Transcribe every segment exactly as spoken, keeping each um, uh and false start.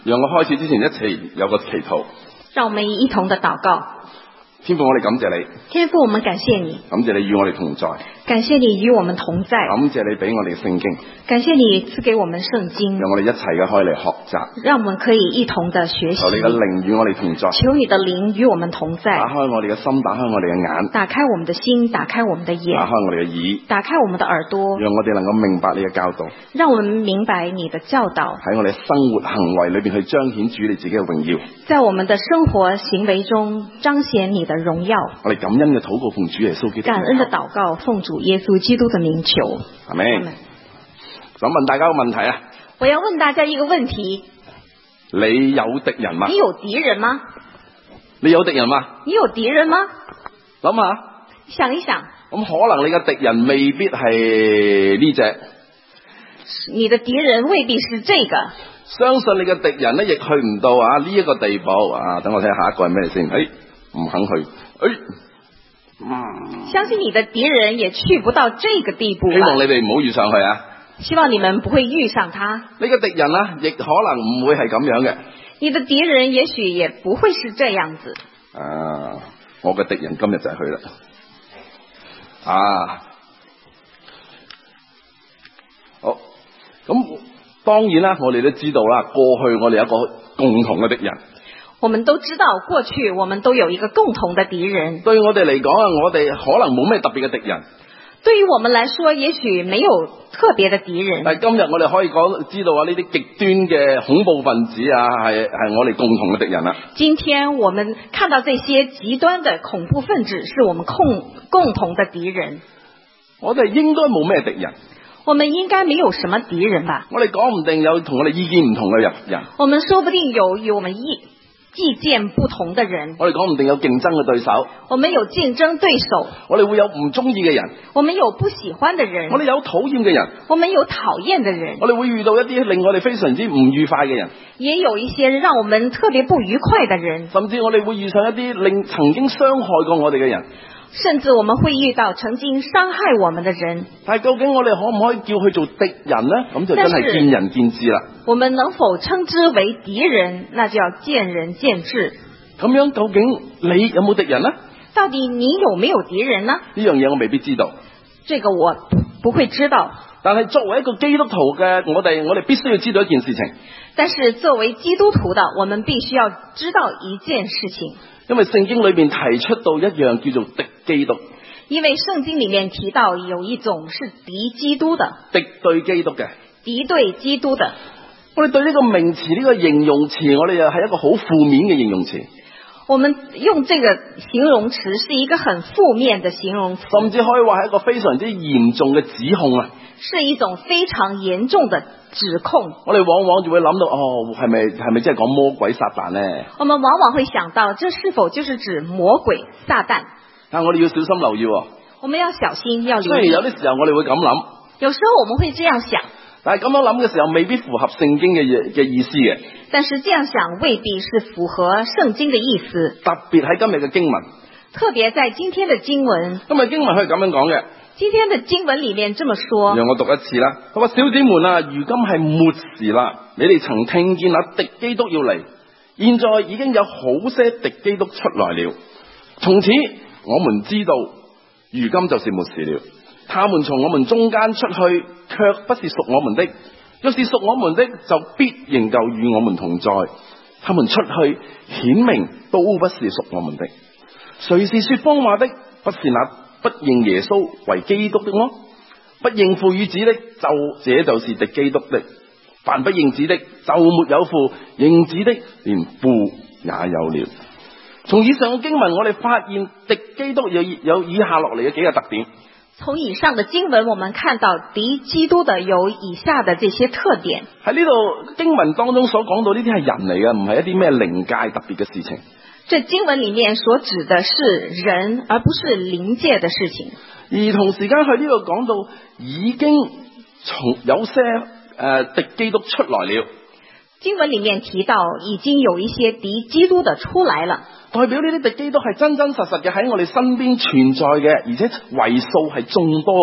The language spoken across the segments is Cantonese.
讓我開始之前一齊有個祈禱。 讓我們一同的禱告。 天父，我哋感謝你。 天父，我們感謝你。 感謝你與我哋同在。 感謝你與我們同在。 感謝你俾我哋聖經。 感謝你賜給我們聖經。 讓我哋一齊嘅可以嚟學習。 讓我們可以一同的學習。 求你嘅靈與我哋同在。 求你的靈與我們同在。 打開我哋嘅心，打開我哋嘅眼。 打開我們的心，打開我們的眼。 打開我哋嘅耳。 打開我們的耳朵。 讓我哋能夠明白你嘅教導。 讓我們明白你的教導。 喺我哋生活行為裏邊去彰顯主你自己嘅榮耀。 在我們的生活行為中彰顯你的榮耀。 我哋感恩嘅禱告奉主耶穌基督。 感恩的禱告奉主耶穌基督的名求。 係咪？想問大家個問題啊！ 我要問大家一個問題： 你有敵人嗎？ 你有敵人嗎？ 你有敵人嗎？ 你有敵人嗎？ 諗下， 想一想。 咁可能你嘅敵人未必係呢隻。 你的敵人未必是這個。 相信你嘅敵人咧，亦去唔到啊呢一個地步啊！等我睇下下一個係咩先？誒，唔肯去，誒。 嗯、相信你的敵人也去不到這個地步。 希望你哋唔好遇上去啊！ 希望你們不會遇上他。 你嘅敵人啊，亦可能唔會係咁樣嘅。 你的敵人也許也不會是這樣子。 啊，我嘅敵人今日就係佢啦。啊，好，咁當然啦，我哋都知道啦，過去我哋有一個共同嘅敵人。 我們都知道，過去我們都有一個共同的敵人。 對我哋嚟講啊，我哋可能冇咩特別嘅敵人。 對於我們來說，也許沒有特別的敵人。 但係今日我哋可以講知道啊，呢啲極端嘅恐怖分子啊，係係我哋共同嘅敵人啦。 今天我們看到這些極端的恐怖分子，是我們共共同的敵人。 我哋應該冇咩敵人。 我們應該沒有什麼敵人吧？ 我哋講唔定有同我哋意見唔同嘅人。 我們說不定有與我們意意見不同的人。 我哋講唔定有競爭嘅對手。 我們有競爭對手。 我哋會有唔中意嘅人。 我們有不喜歡的人。 我哋有討厭嘅人。 我們有討厭的人。 我哋會遇到一啲令我哋非常之唔愉快嘅人。 也有一些讓我們特別不愉快的人。 甚至我哋會遇上一啲令曾經傷害過我哋嘅人。 甚至我們會遇到曾經傷害我們的人。 但係究竟我哋可唔可以叫佢做敵人呢？咁就真係見仁見智啦。 我們能否稱之為敵人，那就要見仁見智。 咁樣究竟你有冇敵人呢？ 到底你有沒有敵人呢？ 呢樣嘢我未必知道。 這個我不會知道。 但係作為一個基督徒嘅我哋，我哋必須要知道一件事情。 但是作為基督徒的，我們必須要知道一件事情。因為聖經裏面提出到一樣叫做敵基督。因為聖經裏面提到有一種是敵基督的。敵對基督嘅。敵對基督的。 我哋對呢個名詞呢個形容詞，我哋又係一個好負面嘅形容詞。 我們用這個形容詞是一個很負面的形容詞。 甚至可以話係一個非常之嚴重嘅指控啊。 是一種非常嚴重的指控。 我哋往往就會諗到，哦，係咪係咪即係講魔鬼撒旦呢？ 我們往往會想到，這是否就是指魔鬼撒旦？ 但我哋要小心留意。 我們要小心，要留意。 雖然有啲時候我哋會咁諗， 有時候我們會這樣想， 但係咁樣諗嘅時候未必符合聖經嘅嘅意思嘅。 但是這樣想未必是符合聖經的意思。 特別喺今日嘅經文， 特別在今天的經文， 今日經文可以咁樣講嘅。 今天的經文裏面這麼說， 讓我讀一次啦。佢話：小子們啊，如今係末時啦，你哋曾聽見啊敵基督要嚟，現在已經有好些敵基督出來了。從此我們知道，如今就是末時了。他們從我們中間出去，卻不是屬我們的；若是屬我們的，就必仍舊與我們同在。他們出去，顯明都不是屬我們的。誰是說謊話的？不是那不認耶穌為基督的麼？不認父與子的，就這就是敵基督的。凡不認子的，就沒有父；認子的，連父也有了。從以上嘅經文，我哋發現敵基督有有以下落嚟嘅幾個特點。 從以上的經文，我們看到敵基督的有以下的這些特點。喺呢度經文當中所講到呢啲係人嚟嘅，唔係一啲咩靈界特別嘅事情。 這經文裏面所指的是人，而不是靈界的事情。 而同時間佢呢度講到已經從有些誒、呃、敵基督出來了。 經文裏面提到已經有一些敵基督的出來了， 代表呢啲敵基督係真真實實嘅喺我哋身邊存在嘅，而且為數係眾多嘅。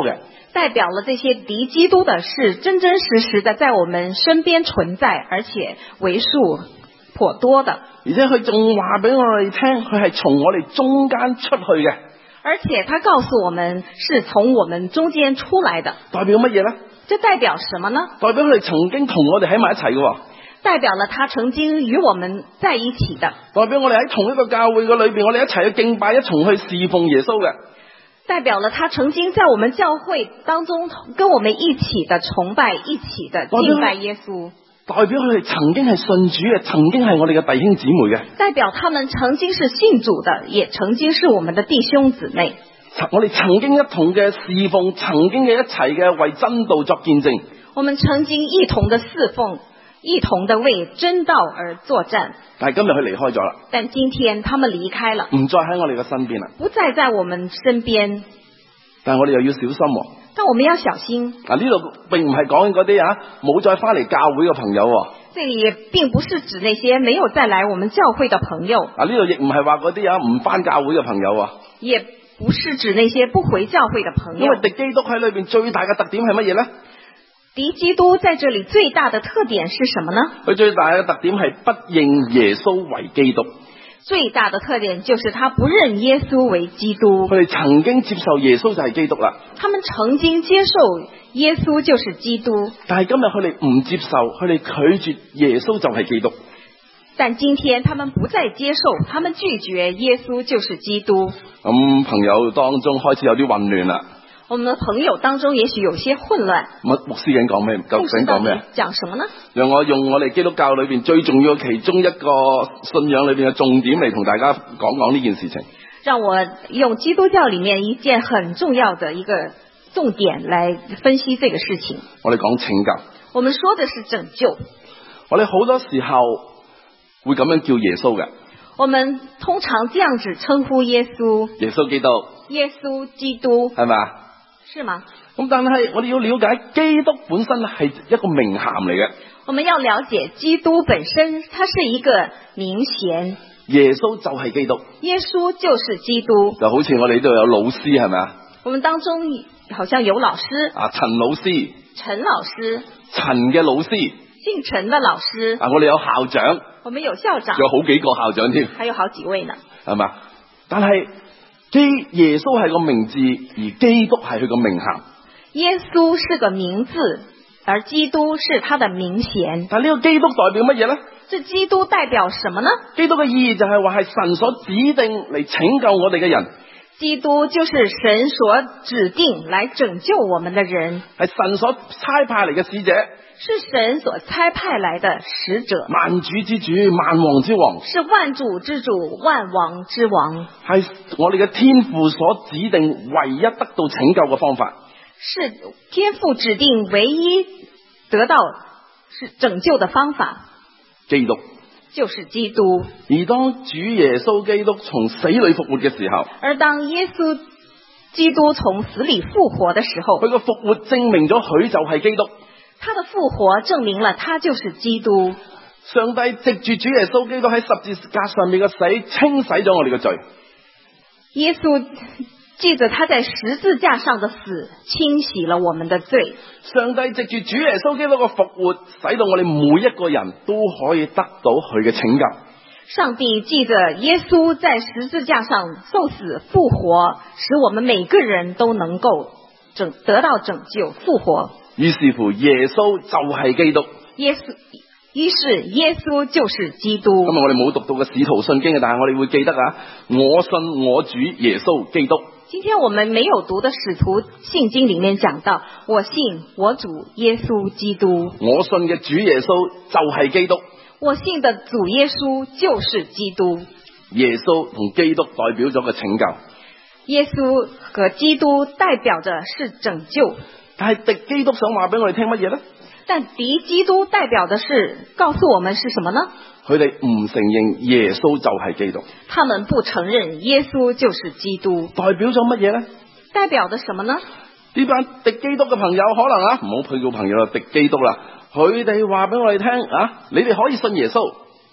代表了這些敵基督的是真真實實的在我們身邊存在，而且為數頗多的。 而且佢仲話俾我哋聽，佢係從我哋中間出去嘅。 而且他告訴我們是從我們中間出來的。 代表乜嘢呢？ 這代表什麼呢？ 代表佢哋曾經同我哋喺埋一齊嘅。 代表了他曾經與我們在一起的。 代表我哋喺同一個教會嘅裏邊，我哋一齊去敬拜，一同去侍奉耶穌嘅。 代表了他曾經在我們教會當中跟我們一起的崇拜，一起的敬拜耶穌。 代表佢哋曾經係信主嘅，曾經係我哋嘅弟兄姊妹嘅。 代表他們曾經是信主的，也曾經是我們的弟兄姊妹。 我哋曾經一同嘅侍奉，曾經嘅一齊嘅為真道作見證。 我們曾經一同的侍奉，一同的為真道而作戰。 但係今日佢離開咗啦。 但今天他們離開了， 唔再喺我哋嘅身邊啦。 不再在我們身邊。 但係我哋又要小心喎。 但我們要小心。 嗱，呢度並唔係講緊嗰啲啊冇再翻嚟教會嘅朋友。 這裏也並不是指那些沒有再來我們教會的朋友。 啊，呢度亦唔係話嗰啲啊唔翻教會嘅朋友啊。 也不是指那些不回教會的朋友。 因為敵基督喺裏邊最大嘅特點係乜嘢呢？ 敵基督在這裏最大的特點是什麼呢？ 佢最大嘅特點係不認耶穌為基督。 最大的特點就是他不認耶穌為基督。 佢哋曾經接受耶穌就係基督啦。 他們曾經接受耶穌就是基督。 但係今日佢哋唔接受，佢哋拒絕耶穌就係基督。 但今天他們不再接受，他們拒絕耶穌就是基督。 咁、嗯、朋友當中開始有啲混亂啦。 我們的朋友當中也許有些混亂。 牧牧師緊講咩？究竟講咩？ 講什麼呢？ 讓我用我哋基督教裏邊最重要嘅其中一個信仰裏邊嘅重點嚟同大家講講呢件事情。 讓我用基督教裏面一件很重要的一個重點來分析這個事情。 我哋講拯救。 我們說的是拯救。 我哋好多時候會咁樣叫耶穌嘅。 我們通常這樣子稱呼耶穌。 耶穌基督。 耶穌基督。 係咪？ 是嗎？ 咁但係我哋要了解基督本身係一個名銜嚟嘅。 我們要了解基督本身，它是一個名銜。 耶穌就係基督。 耶穌就是基督。 就好似我哋呢度有老師係咪啊？ 我們當中好像有老師。 啊，陳老師。 陳老師。 陳嘅老師。 姓陳的老師。 啊，我哋有校長。 我們有校長。 仲有好幾個校長添。 還有好幾位呢。 係嘛？但係基耶穌係個名字，而基督係佢個名銜。 耶穌是個名字，而基督是他的名銜。 但呢個基督代表乜嘢呢？ 這基督代表什麼呢？ 基督嘅意義就係話係神所指定嚟拯救我哋嘅人。 基督就是神所指定來拯救我們的人， 係神所差派嚟嘅使者。 是神所差派來的使者， 萬主之主，萬王之王， 是萬主之主，萬王之王， 係我哋嘅天父所指定唯一得到拯救嘅方法， 是天父指定唯一得到是拯救的方法。 基督就是基督。 而當主耶穌基督從死裏復活嘅時候， 而當耶穌基督從死裏復活的時候， 佢個復活證明咗佢就係基督。 他的復活證明了他就是基督。 上帝藉住主耶穌基督喺十字架上面嘅死，清洗咗我哋嘅罪。 耶穌借着他在十字架上的死，清洗了我們的罪。 上帝藉住主耶穌基督嘅復活，使到我哋每一個人都可以得到佢嘅拯救。 上帝借着耶穌在十字架上受死復活，使我們每個人都能夠拯得到拯救復活。 於是乎，耶穌就係基督。 耶穌，於是耶穌就是基督。 今日我哋冇讀到嘅使徒信經嘅，但係我哋會記得啊，我信我主耶穌基督。 今天我們沒有讀的使徒信經裏面講到，我信我主耶穌基督。 我信嘅主耶穌就係基督。 我信的主耶穌就是基督。 耶穌同基督代表咗個拯救。 耶穌和基督代表着是拯救。 但係敵基督想話俾我哋聽乜嘢呢？ 但敵基督代表的是告訴我們是什麼呢？ 佢哋唔承認耶穌就係基督。 他們不承認耶穌就是基督。 代表咗乜嘢呢？ 代表的什麼呢？ 呢班敵基督嘅朋友可能啊，唔好配叫朋友啦，敵基督啦。佢哋話俾我哋聽啊，你哋可以信耶穌。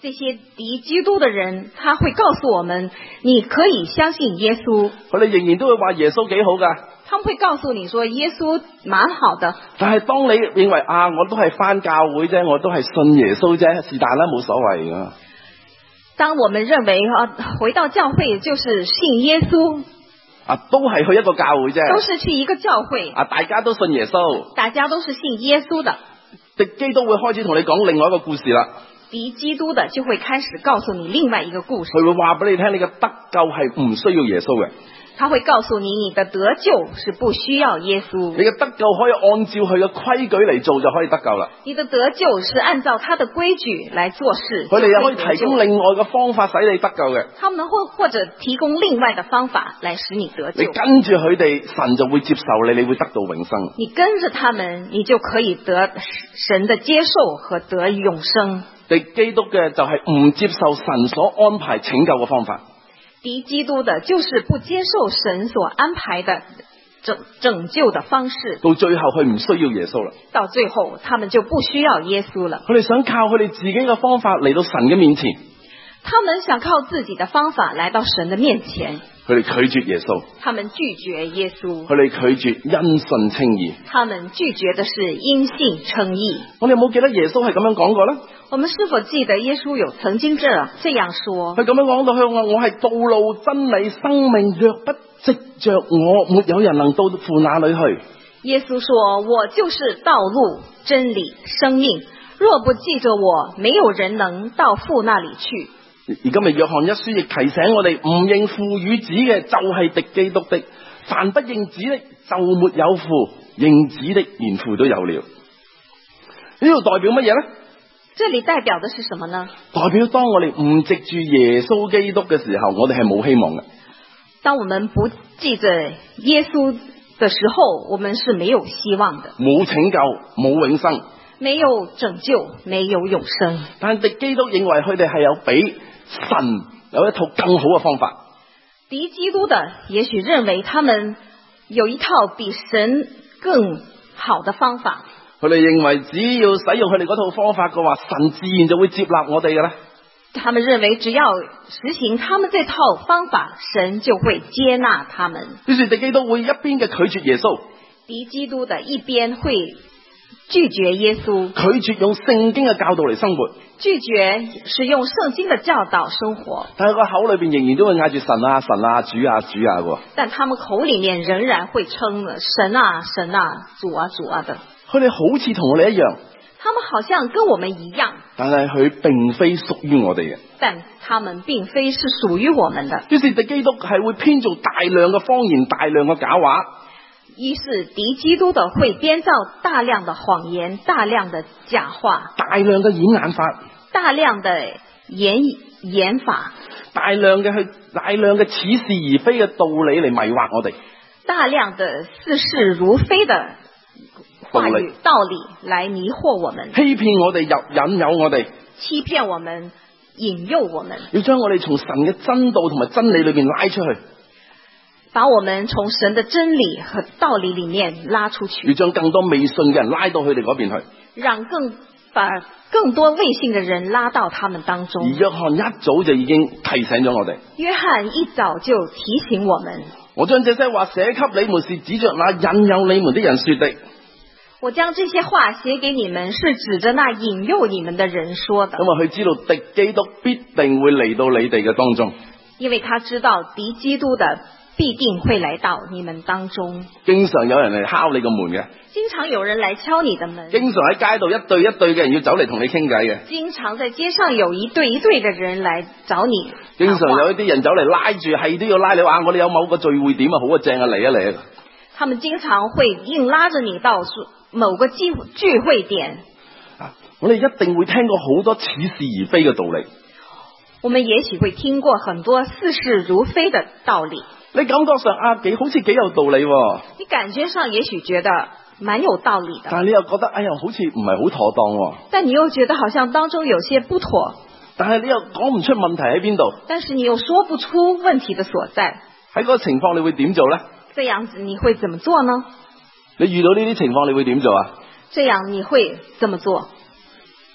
這些敵基督的人，他會告訴我們，你可以相信耶穌。 佢哋仍然都會話耶穌幾好㗎。 他們會告訴你說耶穌蠻好的。 但係當你認為啊，我都係返教會啫，我都係信耶穌啫，是但啦，冇所謂㗎。 當我們認為啊，回到教會就是信耶穌。 啊，都係去一個教會啫。 都是去一個教會。 啊，大家都信耶穌。 大家都是信耶穌的。 敵基督會開始同你講另外一個故事啦。 敵基督的就會開始告訴你另外一個故事。 佢會話俾你聽，你嘅得救係唔需要耶穌嘅。 他會告訴你，你的得救是不需要耶穌。 你嘅得救可以按照佢嘅規矩嚟做就可以得救啦。 你的得救是按照他的規矩來做事。 佢哋又可以提供另外嘅方法使你得救嘅。 他們會或者提供另外的方法來使你得救。 你跟住佢哋，神就會接受你，你會得到永生。 你跟着他們，你就可以得神的接受和得永生。 敵基督嘅就係唔接受神所安排拯救嘅方法。 敵基督的就是不接受神所安排的拯拯救的方式。 到最後佢唔需要耶穌啦。 到最後他們就不需要耶穌了。 佢哋想靠佢哋自己嘅方法嚟到神嘅面前。 他們想靠自己的方法來到神的面前。 佢哋拒絕耶穌。 他們拒絕耶穌。 佢哋拒絕因信稱義。 他們拒絕的是因信稱義。 我哋有冇記得耶穌係咁樣講過呢？ 我們是否記得耶穌有曾經這這樣說？ 佢咁樣講到，佢話我係道路、真理、生命，若不藉着我，沒有人能到父那裏去。 耶穌說：我就是道路、真理、生命，若不記着我，沒有人能到父那裏去。 而今日約翰一書亦提醒我哋，唔認父與子嘅就係敵基督的，凡不認子的就沒有父，認子的連父都有了。呢度代表乜嘢呢？ 這裏代表的是什麼呢？ 代表當我哋唔藉住耶穌基督嘅時候，我哋係冇希望嘅。 當我們不記着耶穌的時候，我們是沒有希望的。 冇拯救，冇永生。 沒有拯救，沒有永生。 但敵基督認為佢哋係有比神有一套更好嘅方法。 敵基督的也許認為他們有一套比神更好的方法。 佢哋認為只要使用佢哋嗰套方法嘅話，神自然就會接納我哋嘅咧。 他們認為只要實行他們這套方法，神就會接納他們。 於是敵基督會一邊嘅拒絕耶穌， 敵基督的一邊會拒絕耶穌， 拒絕用聖經嘅教導嚟生活， 拒絕使用聖經的教導生活。 但係個口裏邊仍然都會嗌住神啊神啊主啊主啊嘅。但他們口裏面仍然會稱神啊神啊主啊主啊的。 佢哋好似同我哋一樣， 他們好像跟我們一樣， 但係佢並非屬於我哋嘅。 但他們並非是屬於我們的。 於是敵基督係會編造大量嘅謊言，大量嘅假話。 於是敵基督的會編造大量的謊言，大量的假話， 大量嘅演眼法， 大量的演演法， 大量嘅去大量嘅似是而非嘅道理嚟迷惑我哋， 大量的似是如非的話語道理來迷惑我們， 欺騙我哋，入引誘我哋， 欺騙我們，引誘我們， 要將我哋從神嘅真道同埋真理裏邊拉出去， 把我們從神的真理和道理裏面拉出去， 要將更多未信嘅人拉到佢哋嗰邊去， 讓更把更多未信嘅人拉到他們當中。 而約翰一早就已經提醒咗我哋， 約翰一早就提醒我們， 我將這些話寫給你們，是指着那引誘你們的人說的。 我將這些話寫給你們，是指着那引誘你們的人說的。 因為佢知道敵基督必定會嚟到你哋嘅當中， 因為他知道敵基督的必定會來到你們當中。 經常有人嚟敲你個門嘅， 經常有人來敲你的門。 經常喺街度一對一對嘅人要走嚟同你傾偈嘅。 經常在街上有一對一對嘅人來找你。 經常有一啲人走嚟拉住，係都要拉你話我哋有某個聚會點啊，好啊正啊，嚟啊嚟啊。 他們經常會硬拉着你到某個聚聚會點。 啊，我哋一定會聽過好多似是而非嘅道理。 我們也許會聽過很多似是如非的道理。 你感覺上啊，幾好似幾有道理喎。 你感覺上也許覺得蠻有道理的。 但係你又覺得哎呀，好似唔係好妥當喎。 但你又覺得好像當中有些不妥。 但係你又講唔出問題喺邊度。 但是你又說不出問題的所在。 喺嗰個情況你會點做呢？ 這樣子你會怎麼做呢？ 你遇到呢啲情況你會點做啊？ 這樣你會怎麼做？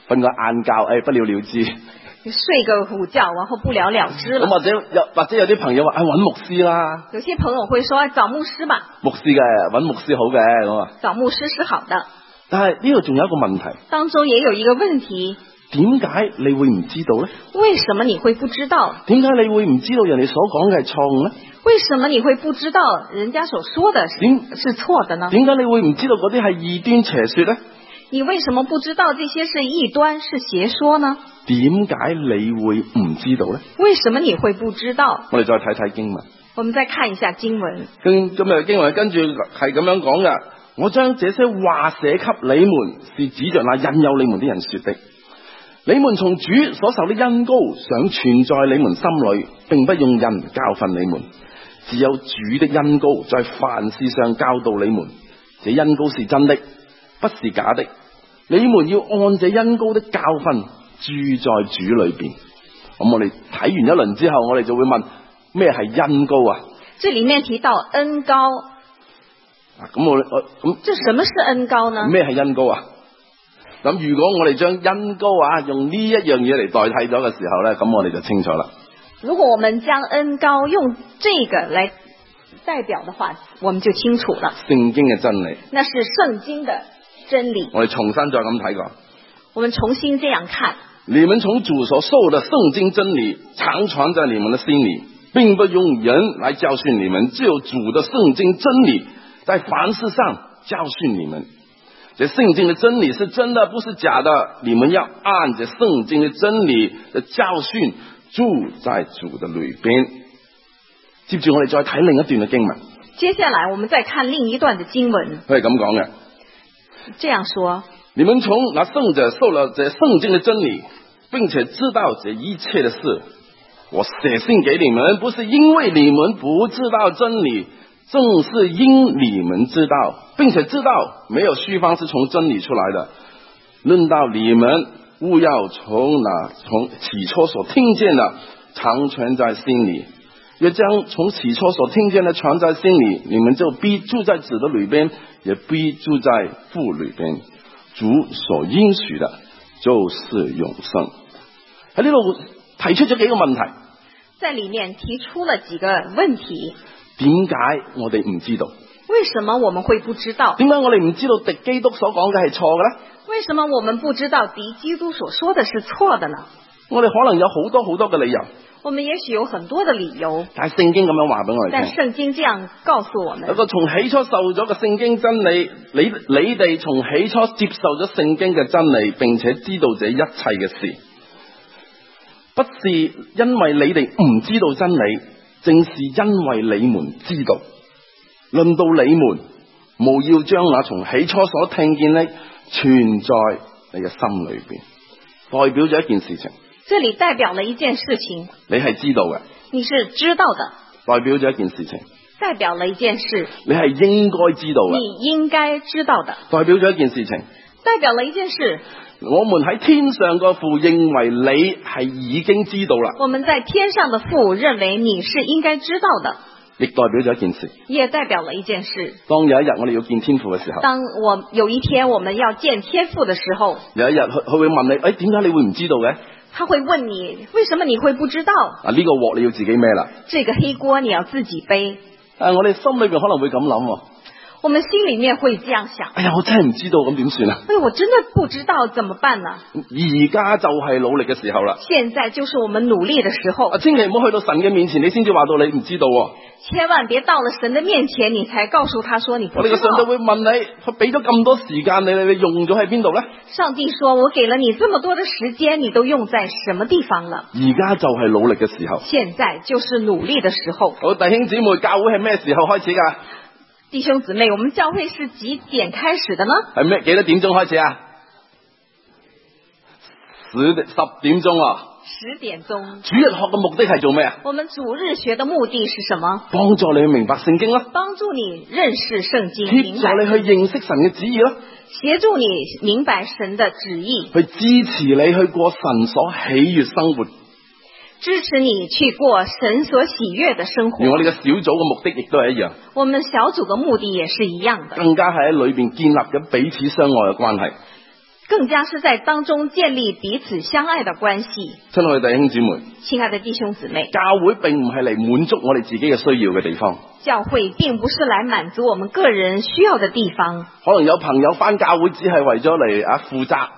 瞓個晏覺，誒、哎、不了了之。 睡個午覺，然後不了了之了。 咁或者有或者有啲朋友話，誒、哎、揾牧師啦。 有些朋友會說，哎、找牧師吧。 牧師嘅揾牧師好嘅咁啊。 找牧師是好的。 但係呢度仲有一個問題。當中也有一個問題。 點解你會唔知道呢？ 為什麼你會不知道？ 點解你會唔知道人哋所講嘅係錯誤呢？ 為什麼你會不知道人家所說的是是錯的呢？ 點解你會唔知道嗰啲係異端邪說呢？ 你為什麼不知道這些是異端是邪說呢？ 點解你會唔知道呢？ 為什麼你會不知道？ 我哋再睇睇經文。 我們再看一下經文。 跟今日經文跟住係咁樣講嘅，我將這些話寫給你們，是指着那引誘你們的人說的。你們從主所受的恩膏想存在你們心裏，並不用人教訓你們，只有主的恩膏在凡事上教導你們。這恩膏是真的，不是假的。你們要按這恩膏的教訓住在主裏邊。咁我哋睇完一輪之後，我哋就會問咩係恩膏啊？ 這裏面提到恩膏， 咁我我咁， 這什麼是恩膏呢？ 咩係恩膏啊？咁如果我哋將恩膏啊用呢一樣嘢嚟代替咗嘅時候咧，咁我哋就清楚啦。 如果我們將恩膏用這個來代表的話，我們就清楚了。 聖經嘅真理， 那是聖經的真理。 我哋重新再咁睇過。 我們重新這樣看。 你們從主所受的聖經真理常存在你們的心裏，並不用人來教訓你們，只有主的聖經真理在凡事上教訓你們。這聖經的真理是真的，不是假的。你們要按着聖經的真理的教訓住在主的裏邊。接住我哋再睇另一段嘅經文。 接下來我們再看另一段的經文。 佢係咁講嘅， 這樣說： 你們從那聖者受了這聖經的真理，並且知道這一切的事，我寫信給你們，不是因為你們不知道真理，正是因你們知道，並且知道沒有虛方是從真理出來的。論到你們，務要從那從起初所聽見的常存在心裏。若將從起初所聽見的藏在心裏，你們就必住在子的裏邊，也必住在父裏邊。主所應許的就是永生。喺呢度提出咗幾個問題， 在裏面提出了幾個問題。 點解我哋唔知道？ 為什麼我們會不知道？ 點解我哋唔知道敵基督所講嘅係錯嘅呢？ 為什麼我們不知道敵基督所說的是錯的呢？ 我哋可能有好多好多嘅理由。 我們也許有很多的理由。 但係聖經咁樣話俾我哋聽。 但聖經這樣告訴我們。 有個從起初受咗嘅聖經真理，你你哋從起初接受咗聖經嘅真理，並且知道這一切嘅事，不是因為你哋唔知道真理，正是因為你們知道。論到你們，務要將那從起初所聽見的存在你嘅心裏邊，代表咗一件事情。 這裏代表了一件事情， 你係知道嘅， 你是知道的， 代表咗一件事情， 代表了一件事， 你係應該知道嘅， 你應該知道的， 代表咗一件事情， 代表了一件事。 我們喺天上個父認為你係已經知道啦， 我們在天上的父認為你是應該知道的， 亦代表咗一件事， 也代表了一件事。 當有一日我哋要見天父嘅時候， 當我有一天我們要見天父的時候， 有一日佢佢會問你，誒，點解你會唔知道嘅？ 他會問你，為什麼你會不知道？ 啊，呢個鑊你要自己孭啦， 這個黑鍋你要自己背。 誒，我哋心裏邊可能會咁諗， 我們心裏面會這樣想。 哎呀，我真係唔知道，咁點算啊？ 哎，我真的不知道，怎麼辦呢？ 而家就係努力嘅時候啦。 現在就是我們努力的時候。 啊，千祈唔好去到神嘅面前，你先至話到你唔知道。 千萬別到了神的面前，你才告訴他說你不知道。 我哋個上帝會問你，佢俾咗咁多時間你，你用咗喺邊度呢？ 上帝說，我給了你這麼多的時間，你都用在什麼地方了？ 而家就係努力嘅時候。 現在就是努力的時候。 好，弟兄姊妹，教會係咩時候開始噶？ 弟兄姊妹，我們教會是幾點開始的呢？ 係咩？幾多點鐘開始啊？十十點鐘啊？ 十點鐘。 主日學嘅目的係做咩啊？ 我們主日學的目的是什麼？ 幫助你去明白聖經咯。 幫助你認識聖經。 協助你去認識神嘅旨意咯。 協助你明白神的旨意。 去支持你去過神所喜悅生活。 支持你去過神所喜悅的生活。 而我哋嘅小組嘅目的亦都係一樣。 我們小組嘅目的也是一樣的。 更加係喺裏邊建立緊彼此相愛嘅關係。 更加是在當中建立彼此相愛的關係。 親愛的弟兄姊妹， 親愛的弟兄姊妹， 教會並唔係嚟滿足我哋自己嘅需要嘅地方。 教會並不是來滿足我們個人需要的地方。 可能有朋友返教會只係為咗嚟啊負責。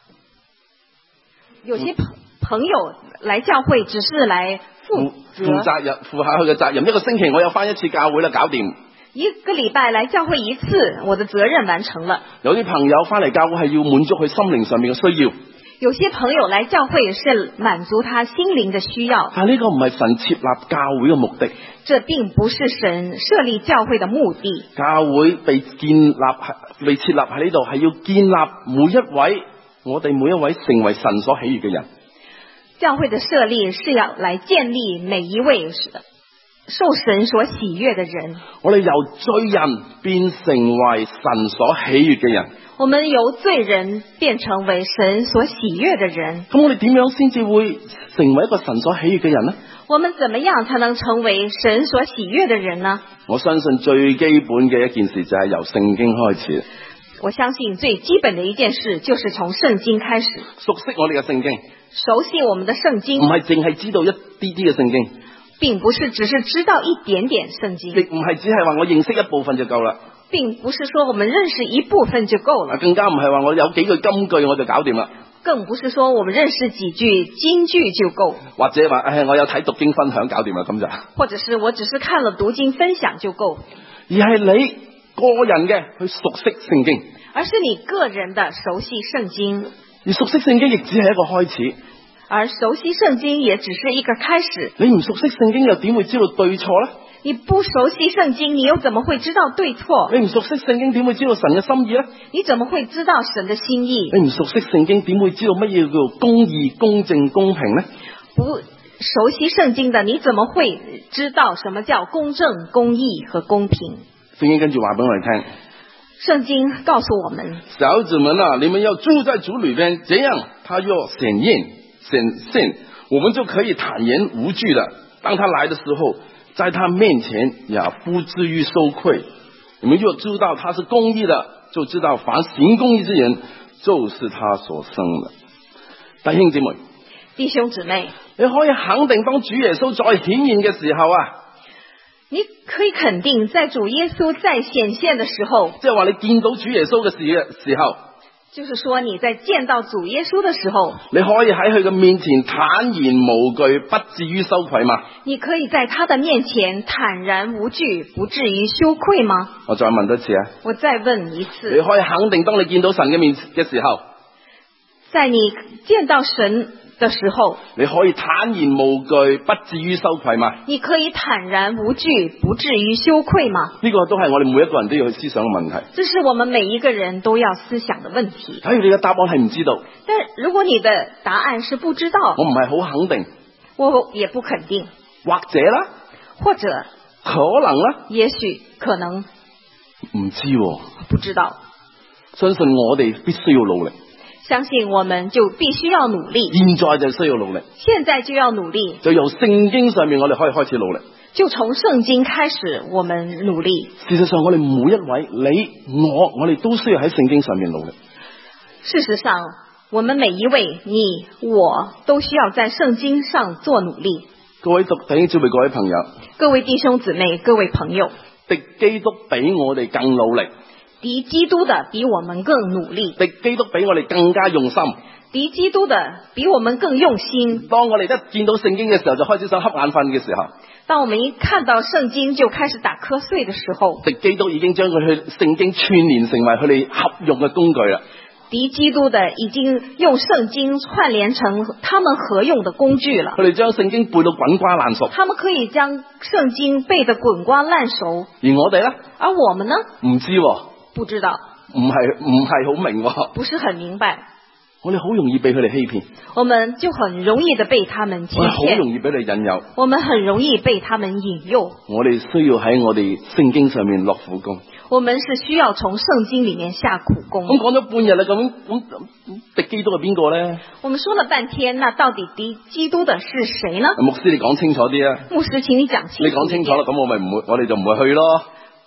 有些朋朋友來教會只是來負負責任，負下佢嘅責任。一個星期我有返一次教會啦，搞掂。 一個禮拜來教會一次，我的責任完成了。 有啲朋友返嚟教會係要滿足佢心靈上面嘅需要。 有些朋友來教會是滿足他心靈的需要。 但呢個唔係神設立教會嘅目的。 這並不是神設立教會的目的。 教會被建立被設立喺呢度，係要建立每一位我哋每一位成為神所喜悅嘅人。 教會的設立是要來建立每一位受神所喜悅的人。我哋由罪人變成為神所喜悅嘅人。我們由罪人變成為神所喜悅的人。 咁我哋點樣先至會成為一個神所喜悅嘅人呢？ 我們怎麼樣才能成為神所喜悅的人呢？ 我相信最基本嘅一件事就係由聖經開始。 我相信最基本的一件事就是從聖經開始。 熟悉我哋嘅聖經， 熟悉我們的聖經， 唔係淨係知道一啲啲嘅聖經， 並不是只是知道一點點聖經， 亦唔係只係話我認識一部分就夠啦， 並不是說我們認識一部分就夠了， 更加唔係話我有幾句金句我就搞掂啦， 更不是說我們認識幾句金句就夠， 或者話誒我有睇讀經分享搞掂啦咁就，或者是我只是看了讀經分享就夠， 而係你個人嘅去熟悉聖經， 而是你個人的熟悉聖經， 而熟悉聖經亦只係一個開始， 而熟悉聖經也只是一個開始。 你唔熟悉聖經又點會知道對錯呢？ 你不熟悉聖經，你又怎麼會知道對錯？ 你唔熟悉聖經點會知道神嘅心意呢？ 你怎麼會知道神的心意？ 你唔熟悉聖經點會知道乜嘢叫做公義、公正、公平呢？ 不熟悉聖經的，你怎麼會知道什麼叫公正、公義和公平？ 聖經跟住話俾我哋聽， 聖經告訴我們， 小子們啊，你們要住在主裏邊，這樣他若顯現顯現，我們就可以坦然無懼的，當他來的時候，在他面前也不至於羞愧。你們若知道他是公義的，就知道凡行公義之人，就是他所生的。弟兄姊妹， 弟兄姊妹， 你可以肯定當主耶穌再顯現嘅時候啊， 你可以肯定在主耶穌再顯現的時候， 即係話你見到主耶穌嘅時嘅時候， 就是說你在見到主耶穌的時候， 你可以喺佢嘅面前坦然無懼，不至於羞愧嗎？ 你可以在他的面前坦然無懼，不至於羞愧嗎？ 我再問多次啊！ 我再問一次。 你可以肯定當你見到神嘅面嘅時候， 在你見到神的時候， 你可以坦然無懼，不至於羞愧嗎？ 你可以坦然無懼，不至於羞愧嗎？ 呢個都係我哋每一個人都要去思想嘅問題。 這是我們每一個人都要思想的問題。 假如你嘅答案係唔知道， 但如果你的答案是不知道， 我唔係好肯定， 我也不肯定， 或者啦， 或者可能啦， 也許可能唔知喎， 不知道。 相信我哋必須要努力。 相信我們就必須要努力， 現在就需要努力， 現在就要努力， 就由聖經上面我哋可以開始努力， 就從聖經開始我們努力。 事實上我哋每一位你我我哋都需要喺聖經上面努力。 事實上我們每一位你我都需要在聖經上做努力。 各位弟兄姊妹，各位朋友， 各位弟兄姊妹，各位朋友， 敵基督比我哋更努力， 敵基督的比我們更努力， 敵基督比我哋更加用心， 敵基督的比我們更用心。 當我哋一見到聖經嘅時候，就開始想瞌眼瞓嘅時候， 當我們一看到聖經就開始打瞌睡的時候， 敵基督已經將佢去聖經串聯成為佢哋合用嘅工具啦。 敵基督的已經用聖經串聯成他們合用的工具了。 佢哋將聖經背到滾瓜爛熟， 他們可以將聖經背得滾瓜爛熟。 而我哋呢？ 而我們呢？ 唔知喎， 不知道， 唔係唔係好明喎， 不是很明白。 我哋好容易被佢哋欺騙， 我們就很容易的被他們欺騙， 好容易俾你引誘， 我們很容易被他們引誘。 我哋需要喺我哋聖經上面落苦功。 我們是需要從聖經裏面下苦功。 咁講咗半日啦，咁咁敵基督係邊個咧？ 我們說了半天，那到底敵基督的是誰呢？ 牧師你講清楚啲啊！ 牧師，請你講清楚。 你講清楚啦，咁我咪唔會，我哋就唔會去咯。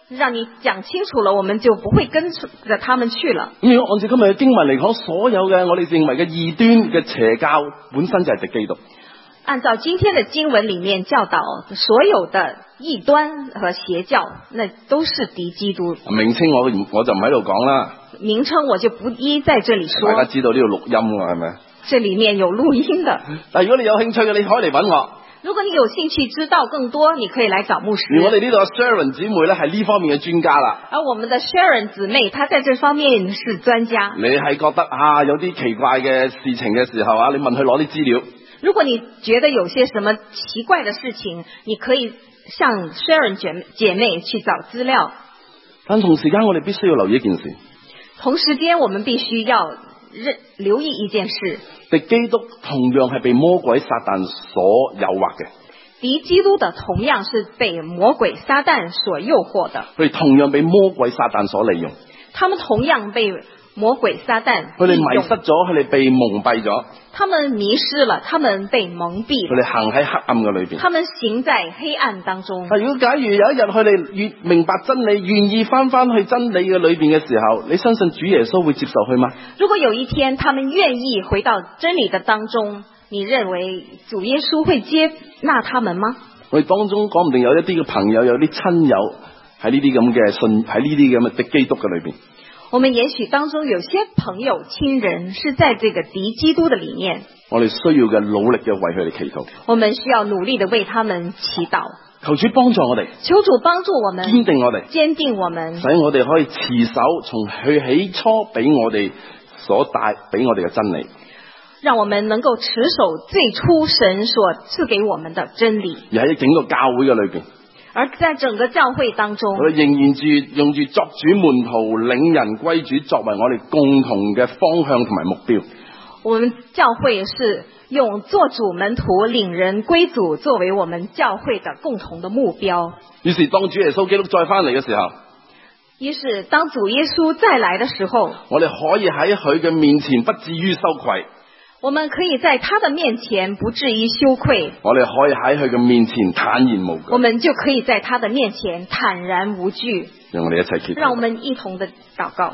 讓你講清楚了，我們就不會跟着他們去了。 咁如果按照今日嘅經文嚟講，所有嘅我哋認為嘅異端嘅邪教，本身就係敵基督。 按照今天的經文裡面教導，所有的異端和邪教，那都是敵基督。 名稱我我就唔喺度講啦。 名稱我就不一在這裡說。 大家知道呢度錄音㗎係咪？ 這裡面有錄音的。 但如果你有興趣嘅，你可以嚟揾我。 如果你有興趣知道更多，你可以來找牧師。 而我哋呢度嘅 Sharon 姊妹咧，係呢方面嘅專家啦。 而我們的 Sharon 姊妹，她在這方面是專家。 你係覺得啊有啲奇怪嘅事情嘅時候啊，你問佢攞啲資料。 如果你覺得有些什麼奇怪的事情，你可以向 Sharon 姐姐妹去找資料。 但同時間我哋必須要留意一件事。 同時間我們必須要留意一件事。 敵基督同樣係被魔鬼撒旦所誘惑嘅。 敵基督的同樣是被魔鬼撒旦所誘惑的。 佢哋同樣被魔鬼撒旦所利用。 他們同樣被魔鬼撒旦， 佢哋迷失咗，佢哋被蒙蔽咗。 他們迷失了，他們被蒙蔽了。 佢哋行喺黑暗嘅裏邊。 他們行在黑暗當中。 但如果假如有一日佢哋越明白真理，願意翻翻去真理嘅裏邊嘅時候，你相信主耶穌會接受佢嗎？ 如果有一天他們願意回到真理的當中，你認為主耶穌會接納他們嗎？ 我哋當中講唔定有一啲嘅朋友，有啲親友喺呢啲咁嘅信，喺呢啲咁嘅敵基督嘅裏邊。 我們也許當中有些朋友親人是在這個敵基督的裡面， 我哋需要嘅努力嘅為佢哋祈禱。 我們需要努力的為他們祈禱。 求主幫助我哋， 求主幫助我們， 堅定我哋， 堅定我們， 使我哋可以持守從佢起初俾我哋所帶俾我哋嘅真理， 讓我們能夠持守最初神所賜給我們的真理。 而喺整個教會嘅裏邊， 而在整個教會當中， 我哋仍然住用住作主門徒領人歸主作為我哋共同嘅方向同埋目標。 我們教會是用做主門徒領人歸主作為我們教會的共同的目標。 於是當主耶穌基督再翻嚟嘅時候， 於是當主耶穌再來的時候， 我哋可以喺佢嘅面前不至於羞愧。 我們可以在他的面前不至於羞愧。 我哋可以喺佢嘅面前坦然無懼。 我們就可以在他的面前坦然無懼。 讓我哋一齊祈禱。 讓我們一同的禱告。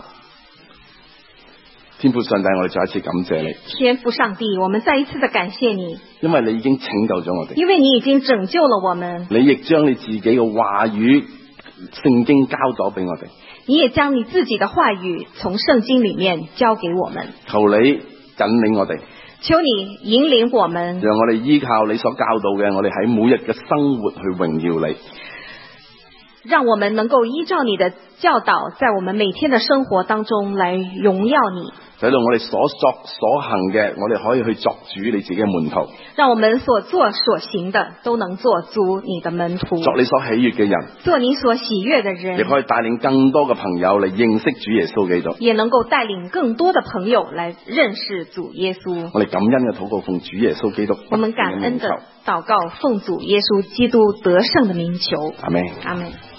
天父上帝，我哋再一次感謝你。 天父上帝，我們再一次的感謝你， 因為你已經拯救咗我哋。 因為你已經拯救了我們。 你亦將你自己嘅話語聖經交咗俾我哋。 你也將你自己的話語從聖經裏面交給我們。 求你引領我哋。 求你引領我們， 讓我哋依靠你所教導嘅，我哋喺每日嘅生活去榮耀你。 讓我們能夠依照你的教導，在我們每天的生活當中來榮耀你。 使到我哋所作所行嘅，我哋可以去作主你自己嘅門徒。 讓我們所做所行的都能做主你的門徒， 作你所喜悅嘅人， 做你所喜悅的人， 亦可以帶領更多嘅朋友嚟認識主耶穌基督， 也能夠帶領更多的朋友來認識主耶穌。 我哋感恩嘅禱告奉主耶穌基督， 我們感恩的禱告奉主耶穌基督得勝的名求。 阿們， 阿們。